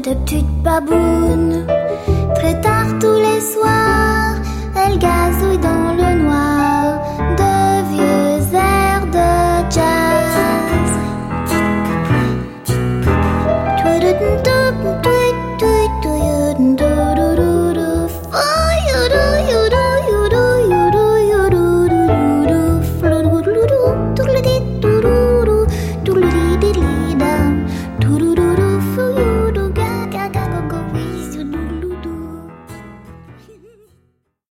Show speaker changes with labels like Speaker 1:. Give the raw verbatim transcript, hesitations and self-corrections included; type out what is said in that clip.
Speaker 1: de petites babounes. Très tard tous les soirs, elles gazouillent dans le noir de vieux airs de jazz.